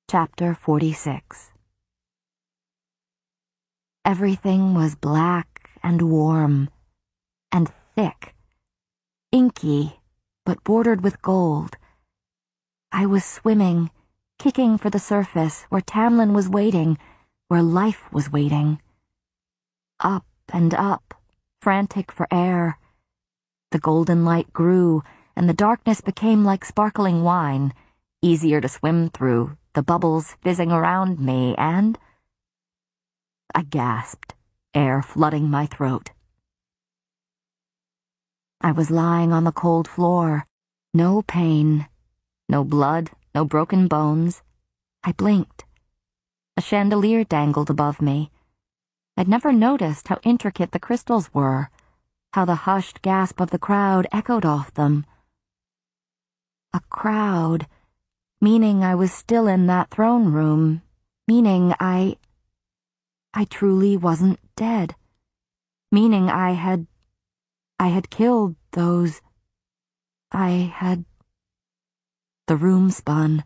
Chapter 46. Everything was black and warm and thick, inky, but bordered with gold. I was swimming, kicking for the surface, where Tamlin was waiting, where life was waiting. Up and up, frantic for air. The golden light grew, and the darkness became like sparkling wine, easier to swim through, the bubbles fizzing around me, and I gasped, air flooding my throat. I was lying on the cold floor. No pain, no blood, no broken bones. I blinked. A chandelier dangled above me. I'd never noticed how intricate the crystals were, how the hushed gasp of the crowd echoed off them. A crowd, meaning I was still in that throne room, meaning I truly wasn't dead, meaning I had killed those. The room spun.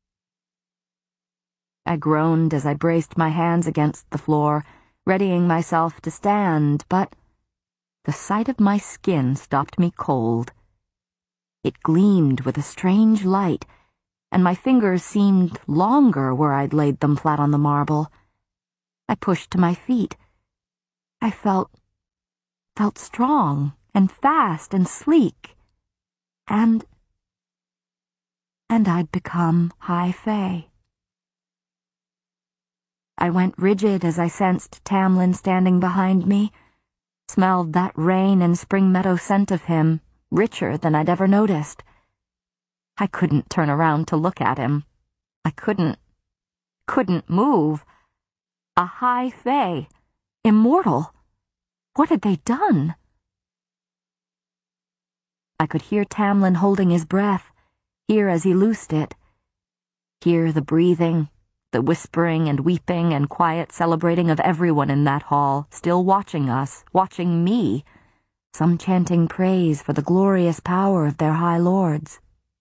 I groaned as I braced my hands against the floor, readying myself to stand, but the sight of my skin stopped me cold. It gleamed with a strange light, and my fingers seemed longer where I'd laid them flat on the marble. I pushed to my feet. I felt strong and fast and sleek, and I'd become High Fae. I went rigid as I sensed Tamlin standing behind me, smelled that rain and spring meadow scent of him, richer than I'd ever noticed. I couldn't turn around to look at him. I couldn't move. A High Fae, immortal. What had they done? I could hear Tamlin holding his breath, hear as he loosed it, hear the breathing, the whispering and weeping and quiet celebrating of everyone in that hall, still watching us, watching me, some chanting praise for the glorious power of their high lords.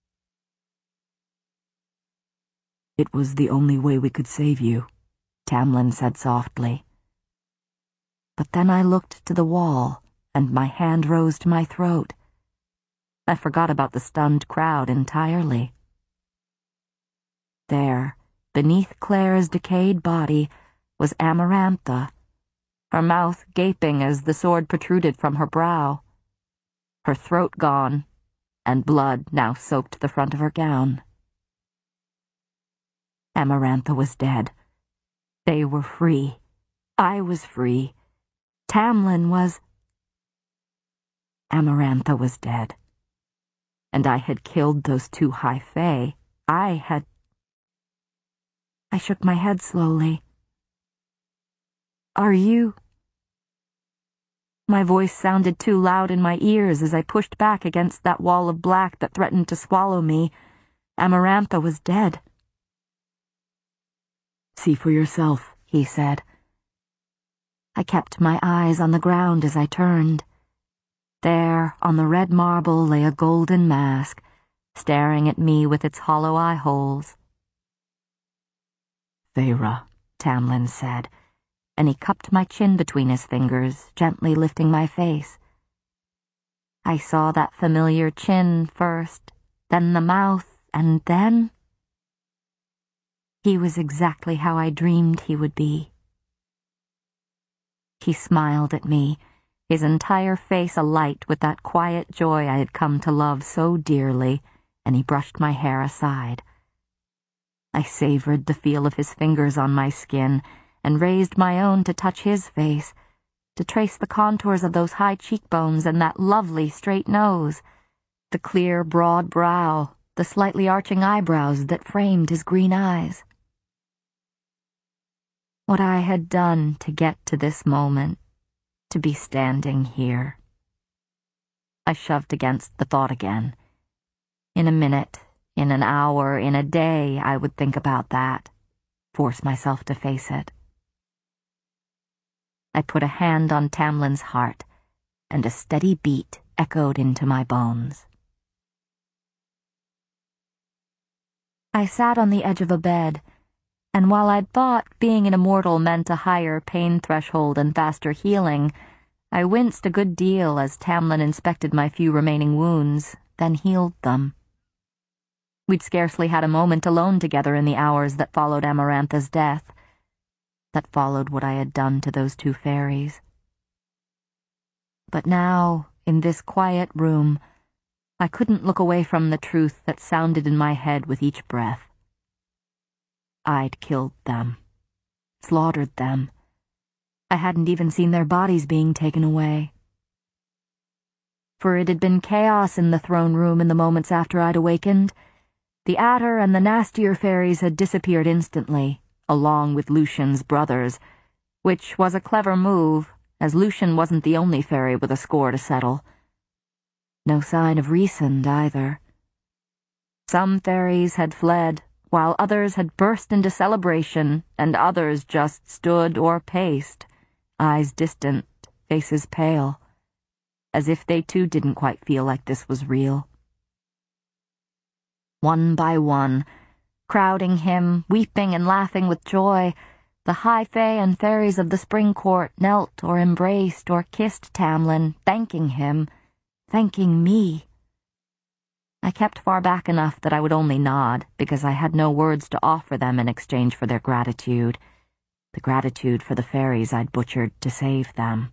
"It was the only way we could save you," Tamlin said softly. But then I looked to the wall, and my hand rose to my throat. I forgot about the stunned crowd entirely. There, beneath Claire's decayed body, was Amarantha, her mouth gaping as the sword protruded from her brow, her throat gone, and blood now soaked the front of her gown. Amarantha was dead. They were free. I was free. Tamlin was... Amarantha was dead. And I had killed those two High Fae. I shook my head slowly. "Are you..." My voice sounded too loud in my ears as I pushed back against that wall of black that threatened to swallow me. Amarantha was dead. "See for yourself," he said. I kept my eyes on the ground as I turned. There, on the red marble, lay a golden mask, staring at me with its hollow eye holes. "Feyre," Tamlin said, and he cupped my chin between his fingers, gently lifting my face. I saw that familiar chin first, then the mouth, and then... He was exactly how I dreamed he would be. He smiled at me, his entire face alight with that quiet joy I had come to love so dearly, and he brushed my hair aside. I savored the feel of his fingers on my skin, and raised my own to touch his face, to trace the contours of those high cheekbones and that lovely straight nose, the clear, broad brow, the slightly arching eyebrows that framed his green eyes. What I had done to get to this moment, to be standing here. I shoved against the thought again. In a minute, in an hour, in a day, I would think about that, force myself to face it. I put a hand on Tamlin's heart, and a steady beat echoed into my bones. I sat on the edge of a bed, And while I'd thought being an immortal meant a higher pain threshold and faster healing, I winced a good deal as Tamlin inspected my few remaining wounds, then healed them. We'd scarcely had a moment alone together in the hours that followed Amarantha's death, that followed what I had done to those two fairies. But now, in this quiet room, I couldn't look away from the truth that sounded in my head with each breath. I'd killed them, slaughtered them. I hadn't even seen their bodies being taken away. For it had been chaos in the throne room in the moments after I'd awakened. The Adder and the nastier fairies had disappeared instantly, along with Lucian's brothers, which was a clever move, as Lucian wasn't the only fairy with a score to settle. No sign of Rhysand either. Some fairies had fled, while others had burst into celebration, and others just stood or paced, eyes distant, faces pale, as if they too didn't quite feel like this was real. One by one, crowding him, weeping and laughing with joy, the high fae and fairies of the spring court knelt or embraced or kissed Tamlin, thanking him, thanking me. I kept far back enough that I would only nod, because I had no words to offer them in exchange for their gratitude, the gratitude for the fairies I'd butchered to save them.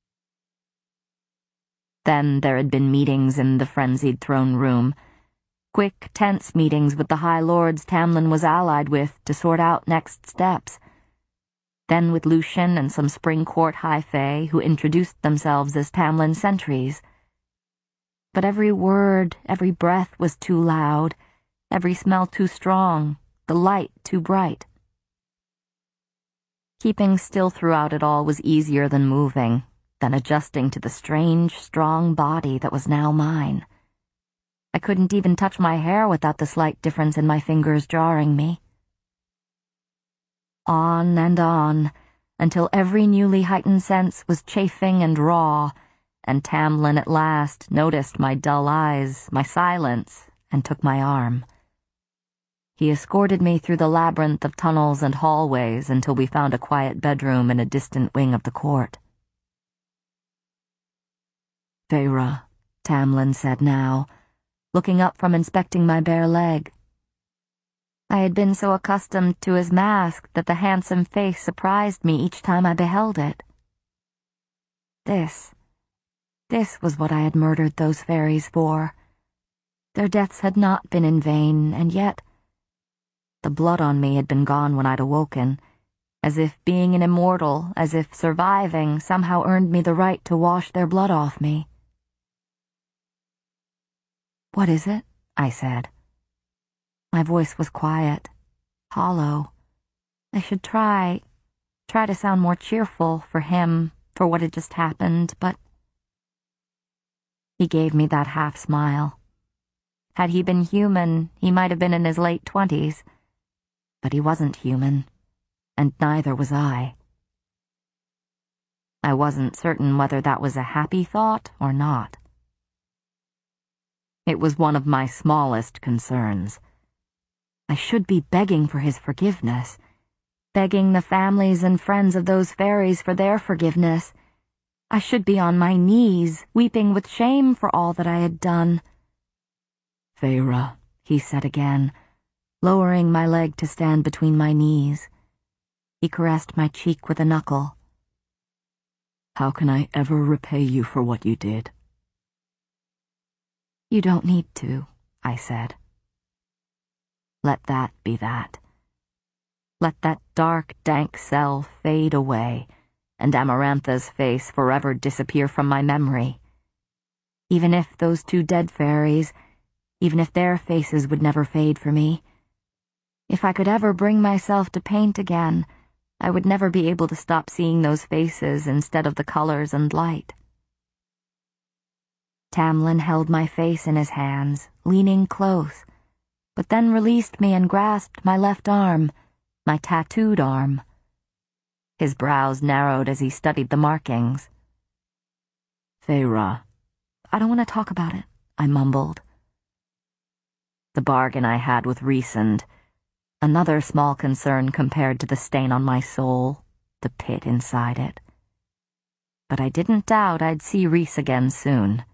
Then there had been meetings in the frenzied throne room, quick, tense meetings with the high lords Tamlin was allied with to sort out next steps. Then with Lucian and some spring court high fae who introduced themselves as Tamlin's sentries. But every word, every breath was too loud, every smell too strong, the light too bright. Keeping still throughout it all was easier than moving, than adjusting to the strange, strong body that was now mine. I couldn't even touch my hair without the slight difference in my fingers jarring me. On, until every newly heightened sense was chafing and raw, and Tamlin at last noticed my dull eyes, my silence, and took my arm. He escorted me through the labyrinth of tunnels and hallways until we found a quiet bedroom in a distant wing of the court. "Feyre," Tamlin said now, looking up from inspecting my bare leg. I had been so accustomed to his mask that the handsome face surprised me each time I beheld it. This was what I had murdered those fairies for. Their deaths had not been in vain, and yet the blood on me had been gone when I'd awoken, as if being an immortal, as if surviving, somehow earned me the right to wash their blood off me. "What is it?" I said. My voice was quiet, hollow. I should try to sound more cheerful for him, for what had just happened, but he gave me that half-smile. Had he been human, he might have been in his late 20s. But he wasn't human, and neither was I. I wasn't certain whether that was a happy thought or not. It was one of my smallest concerns. I should be begging for his forgiveness, begging the families and friends of those fairies for their forgiveness. I should be on my knees, weeping with shame for all that I had done. "Feyre," he said again, lowering my leg to stand between my knees. He caressed my cheek with a knuckle. "How can I ever repay you for what you did?" "You don't need to," I said. Let that be that. Let that dark, dank cell fade away, and Amarantha's face forever disappear from my memory. Even if those two dead fairies, even if their faces would never fade for me, if I could ever bring myself to paint again, I would never be able to stop seeing those faces instead of the colors and light. Tamlin held my face in his hands, leaning close, but then released me and grasped my left arm, my tattooed arm. His brows narrowed as he studied the markings. "Feyre." "I don't want to talk about it," I mumbled. The bargain I had with Rhysand, Another small concern compared to the stain on my soul, the pit inside it. But I didn't doubt I'd see Rhys again soon.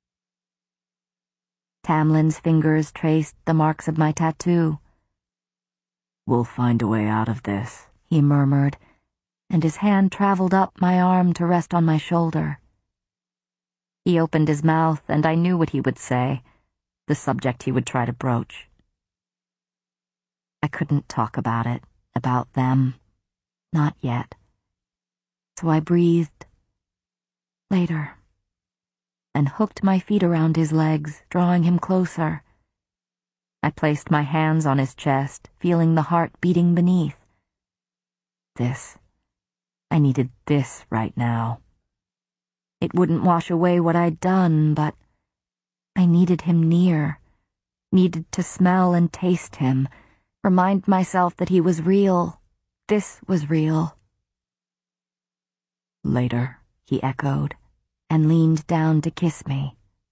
Tamlin's fingers traced the marks of my tattoo. "We'll find a way out of this," he murmured, and his hand traveled up my arm to rest on my shoulder. He opened his mouth, and I knew what he would say, the subject he would try to broach. I couldn't talk about it, about them. Not yet. So I breathed, "Later," and hooked my feet around his legs, drawing him closer. I placed my hands on his chest, feeling the heart beating beneath. I needed this right now. It wouldn't wash away what I'd done, but I needed him near, needed to smell and taste him, remind myself that he was real. This was real. "Later," he echoed, and leaned down to kiss me.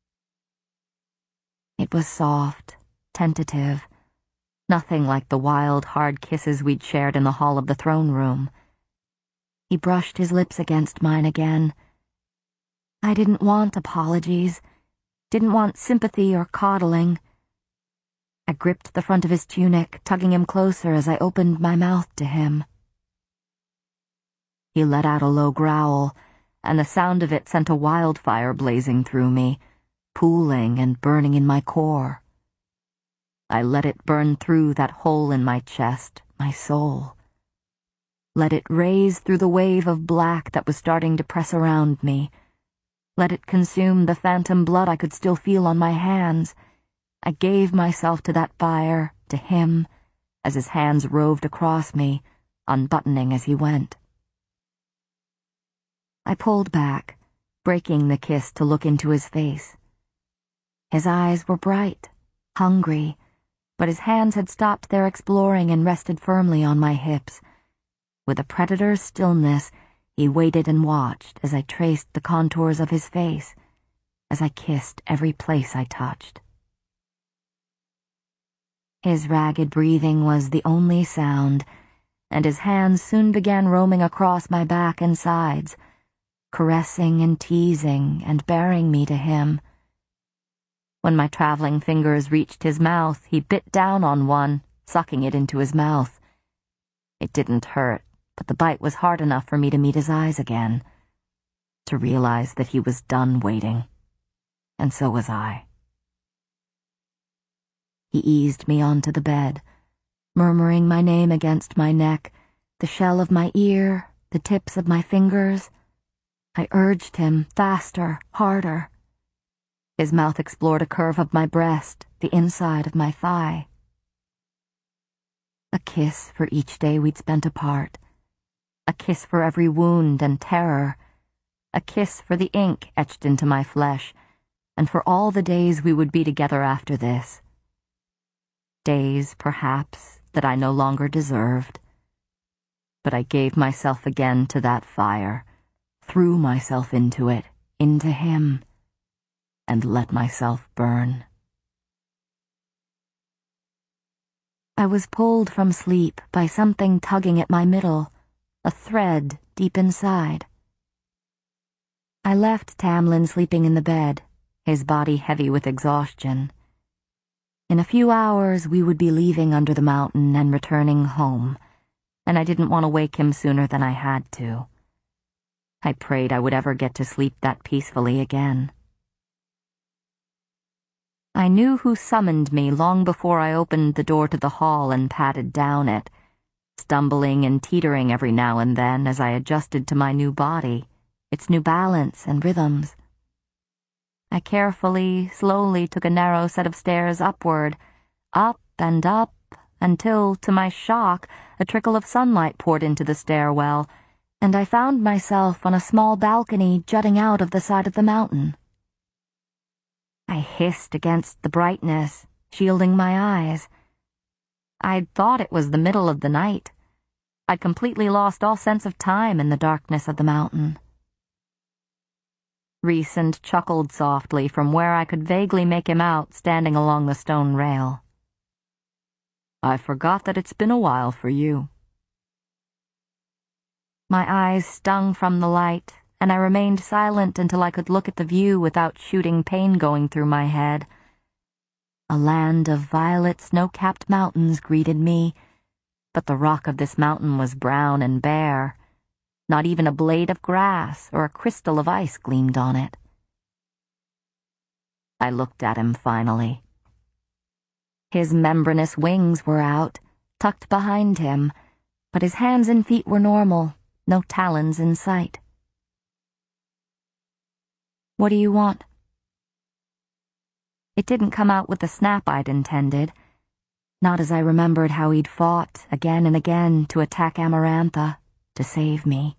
It was soft, tentative, nothing like the wild, hard kisses we'd shared in the hall of the throne room. He brushed his lips against mine again. I didn't want apologies, didn't want sympathy or coddling. I gripped the front of his tunic, tugging him closer as I opened my mouth to him. He let out a low growl, and the sound of it sent a wildfire blazing through me, pooling and burning in my core. I let it burn through that hole in my chest, my soul. Let it raise through the wave of black that was starting to press around me. Let it consume the phantom blood I could still feel on my hands. I gave myself to that fire, to him, as his hands roved across me, unbuttoning as he went. I pulled back, breaking the kiss to look into his face. His eyes were bright, hungry, but his hands had stopped their exploring and rested firmly on my hips. With a predator's stillness, he waited and watched as I traced the contours of his face, as I kissed every place I touched. His ragged breathing was the only sound, and his hands soon began roaming across my back and sides, caressing and teasing and bearing me to him. When my traveling fingers reached his mouth, he bit down on one, sucking it into his mouth. It didn't hurt, but the bite was hard enough for me to meet his eyes again, to realize that he was done waiting, and so was I. He eased me onto the bed, murmuring my name against my neck, the shell of my ear, the tips of my fingers. I urged him, faster, harder. His mouth explored a curve of my breast, the inside of my thigh. A kiss for each day we'd spent apart. A kiss for every wound and terror. A kiss for the ink etched into my flesh, and for all the days we would be together after this. Days, perhaps, that I no longer deserved. But I gave myself again to that fire, threw myself into it, into him, and let myself burn. I was pulled from sleep by something tugging at my middle, a thread deep inside. I left Tamlin sleeping in the bed, his body heavy with exhaustion. In a few hours we would be leaving under the mountain and returning home, and I didn't want to wake him sooner than I had to. I prayed I would ever get to sleep that peacefully again. I knew who summoned me long before I opened the door to the hall and padded down it, stumbling and teetering every now and then as I adjusted to my new body, its new balance and rhythms. I carefully, slowly took a narrow set of stairs upward, up and up, until, to my shock, a trickle of sunlight poured into the stairwell, and I found myself on a small balcony jutting out of the side of the mountain. I hissed against the brightness, shielding my eyes. I'd thought it was the middle of the night. I'd completely lost all sense of time in the darkness of the mountain. Rhys chuckled softly from where I could vaguely make him out standing along the stone rail. I forgot that it's been a while for you. My eyes stung from the light, and I remained silent until I could look at the view without shooting pain going through my head. A land of violet snow-capped mountains greeted me, but the rock of this mountain was brown and bare. Not even a blade of grass or a crystal of ice gleamed on it. I looked at him finally. His membranous wings were out, tucked behind him, but his hands and feet were normal, no talons in sight. "What do you want?" It didn't come out with the snap I'd intended, not as I remembered how he'd fought again and again to attack Amarantha, to save me.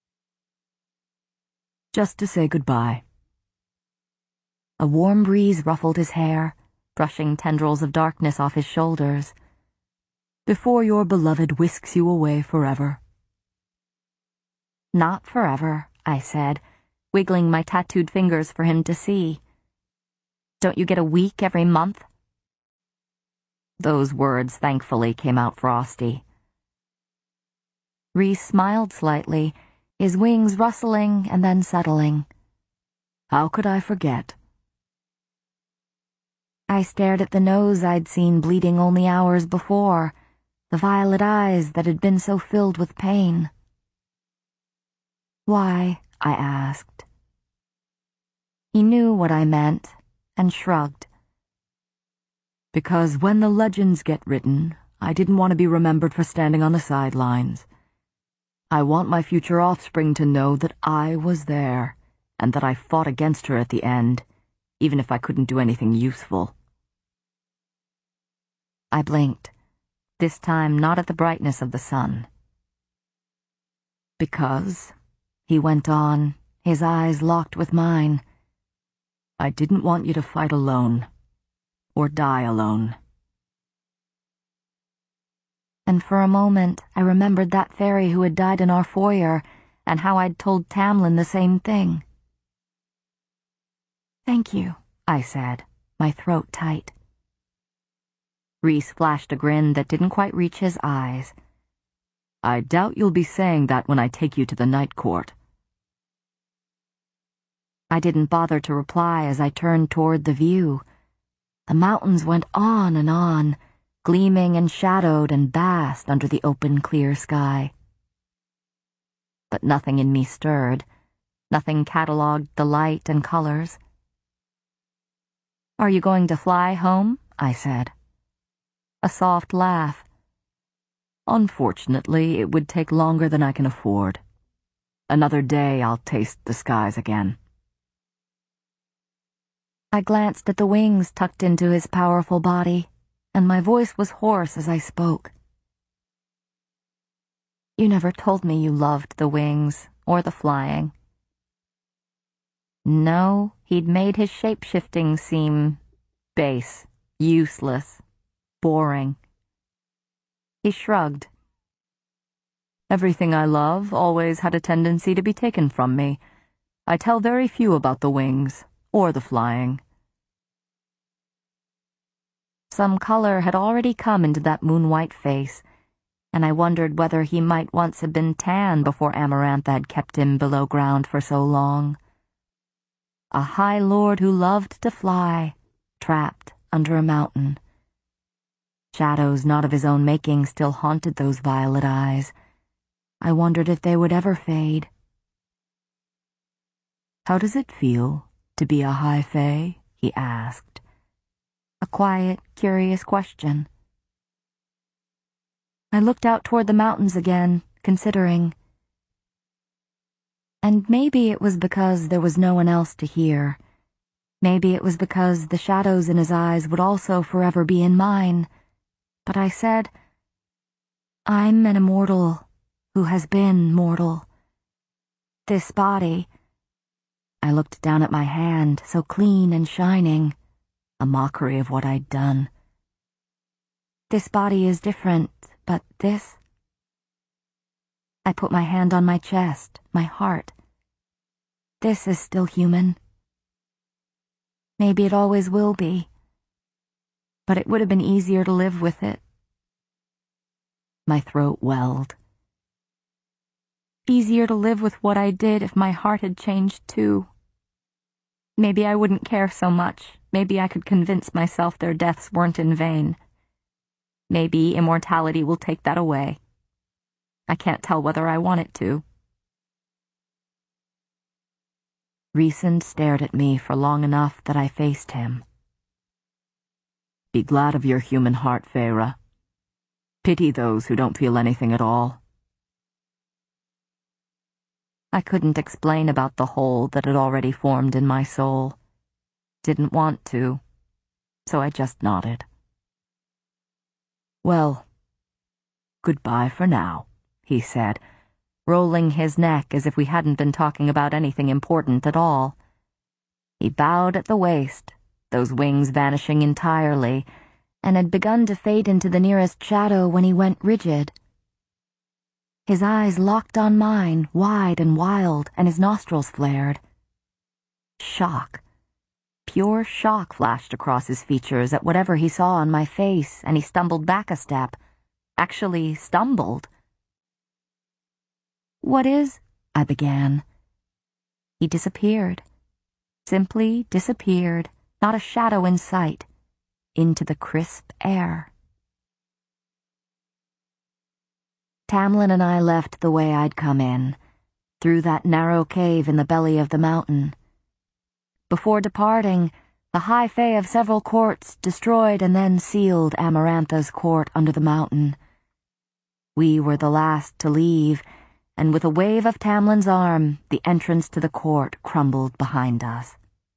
"Just to say goodbye." A warm breeze ruffled his hair, brushing tendrils of darkness off his shoulders. "Before your beloved whisks you away forever." "Not forever," I said, wiggling my tattooed fingers for him to see. "Don't you get a week every month?" Those words thankfully came out frosty. Rhys smiled slightly, his wings rustling and then settling. "How could I forget?" I stared at the nose I'd seen bleeding only hours before, the violet eyes that had been so filled with pain. "Why?" I asked. He knew what I meant, and shrugged. "Because when the legends get written, I didn't want to be remembered for standing on the sidelines. I want my future offspring to know that I was there, and that I fought against her at the end, even if I couldn't do anything useful." I blinked, this time not at the brightness of the sun. "Because," he went on, his eyes locked with mine, "I didn't want you to fight alone, or die alone." And for a moment I remembered that fairy who had died in our foyer, and how I'd told Tamlin the same thing. "Thank you," I said, my throat tight. Rhys flashed a grin that didn't quite reach his eyes. "I doubt you'll be saying that when I take you to the Night Court." I didn't bother to reply as I turned toward the view. The mountains went on, gleaming and shadowed and vast under the open, clear sky. But nothing in me stirred, nothing catalogued the light and colors. "Are you going to fly home?" I said. A soft laugh. "Unfortunately, it would take longer than I can afford. Another day I'll taste the skies again." I glanced at the wings tucked into his powerful body, and my voice was hoarse as I spoke. "You never told me you loved the wings, or the flying." No, he'd made his shape-shifting seem base, useless, boring. He shrugged. "Everything I love always had a tendency to be taken from me. I tell very few about the wings, or the flying." Some color had already come into that moon-white face, and I wondered whether he might once have been tan before Amarantha had kept him below ground for so long. A high lord who loved to fly, trapped under a mountain. Shadows not of his own making still haunted those violet eyes. I wondered if they would ever fade. "How does it feel to be a high fae?" he asked. A quiet, curious question. I looked out toward the mountains again, considering. And maybe it was because there was no one else to hear. Maybe it was because the shadows in his eyes would also forever be in mine. But I said, "I'm an immortal who has been mortal. This body—" I looked down at my hand, so clean and shining, a mockery of what I'd done. "This body is different, but this—" I put my hand on my chest, my heart. "This is still human. Maybe it always will be. But it would have been easier to live with it, My throat welled. Easier to live with what I did if my heart had changed too. Maybe I wouldn't care so much. Maybe I could convince myself their deaths weren't in vain. Maybe immortality will take that away. I can't tell whether I want it to. Rhysand stared at me for long enough that I faced him. Be glad of your human heart, Feyre. Pity those who don't feel anything at all. I couldn't explain about the hole that had already formed in my soul. Didn't want to, so I just nodded. Well, goodbye for now, he said, rolling his neck as if we hadn't been talking about anything important at all. He bowed at the waist, those wings vanishing entirely, and had begun to fade into the nearest shadow when he went rigid. His eyes locked on mine, wide and wild, and his nostrils flared. Shock. Pure shock flashed across his features at whatever he saw on my face, and he stumbled back a step. Actually stumbled. "What is?" I began. He disappeared. Simply disappeared, not a shadow in sight, into the crisp air. Tamlin and I left the way I'd come in, through that narrow cave in the belly of the mountain. Before departing, the High Fae of several courts destroyed and then sealed Amarantha's court under the mountain. We were the last to leave, and with a wave of Tamlin's arm, the entrance to the court crumbled behind us.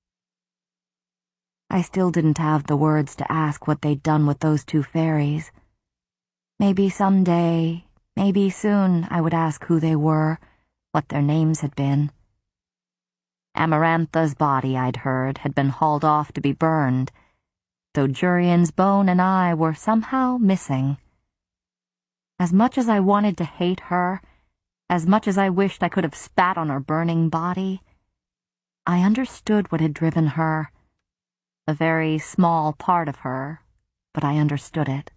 I still didn't have the words to ask what they'd done with those two fairies. Maybe someday, maybe soon, I would ask who they were, what their names had been. Amarantha's body, I'd heard, had been hauled off to be burned, though Jurian's bone and I were somehow missing. As much as I wanted to hate her, as much as I wished I could have spat on her burning body, I understood what had driven her. A very small part of her, but I understood it.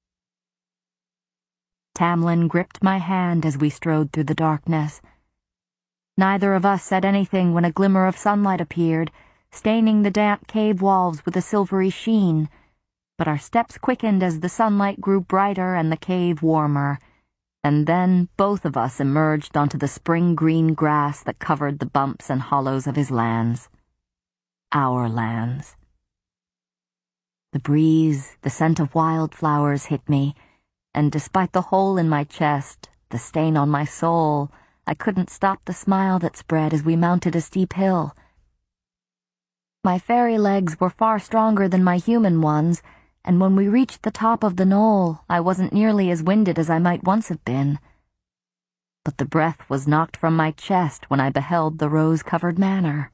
Tamlin gripped my hand as we strode through the darkness. Neither of us said anything when a glimmer of sunlight appeared, staining the damp cave walls with a silvery sheen, but our steps quickened as the sunlight grew brighter and the cave warmer, and then both of us emerged onto the spring-green grass that covered the bumps and hollows of his lands. Our lands. The breeze, the scent of wildflowers hit me, and despite the hole in my chest, the stain on my soul, I couldn't stop the smile that spread as we mounted a steep hill. My fairy legs were far stronger than my human ones, and when we reached the top of the knoll, I wasn't nearly as winded as I might once have been. But the breath was knocked from my chest when I beheld the rose-covered manor.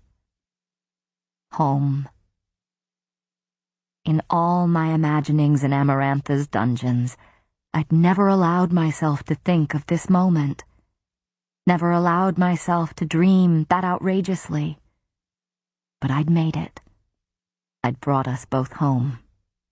Home. In all my imaginings in Amarantha's dungeons, I'd never allowed myself to think of this moment. Never allowed myself to dream that outrageously. But I'd made it. I'd brought us both home.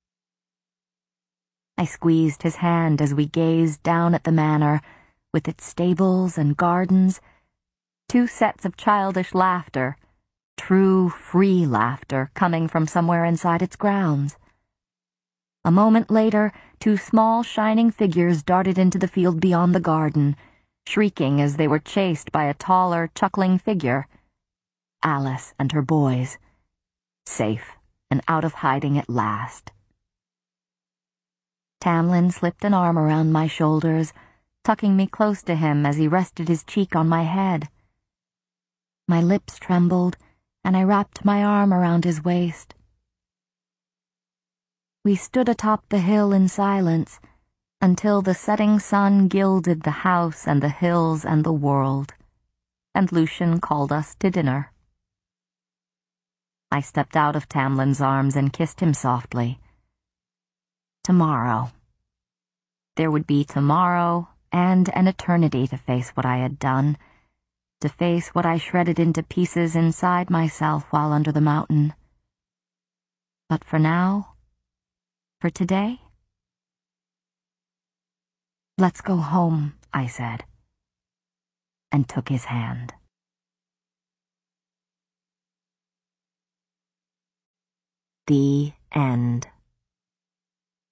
I squeezed his hand as we gazed down at the manor, with its stables and gardens, two sets of childish laughter, true, free laughter coming from somewhere inside its grounds. A moment later, two small, shining figures darted into the field beyond the garden, shrieking as they were chased by a taller, chuckling figure. Alice and her boys. Safe and out of hiding at last. Tamlin slipped an arm around my shoulders, tucking me close to him as he rested his cheek on my head. My lips trembled, and I wrapped my arm around his waist. We stood atop the hill in silence until the setting sun gilded the house and the hills and the world, and Lucien called us to dinner. I stepped out of Tamlin's arms and kissed him softly. Tomorrow. There would be tomorrow and an eternity to face what I had done, to face what I shredded into pieces inside myself while under the mountain. But for now, for today, Let's go home, I said, and took his hand. The end.